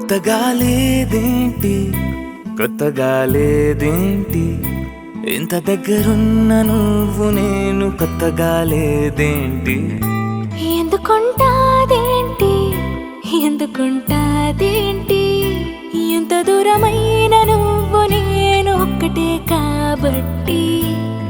కొత్తగా లేదేంటి కొత్తగా లేదేంటి ఇంత దగ్గరున్న నువ్వు నేను కొత్తగా లేదేంటి ఎందుకుంటాదేంటి ఎందుకుంటాదేంటి ఎంత దూరమైన నువ్వు నేను ఒక్కటే కాబట్టి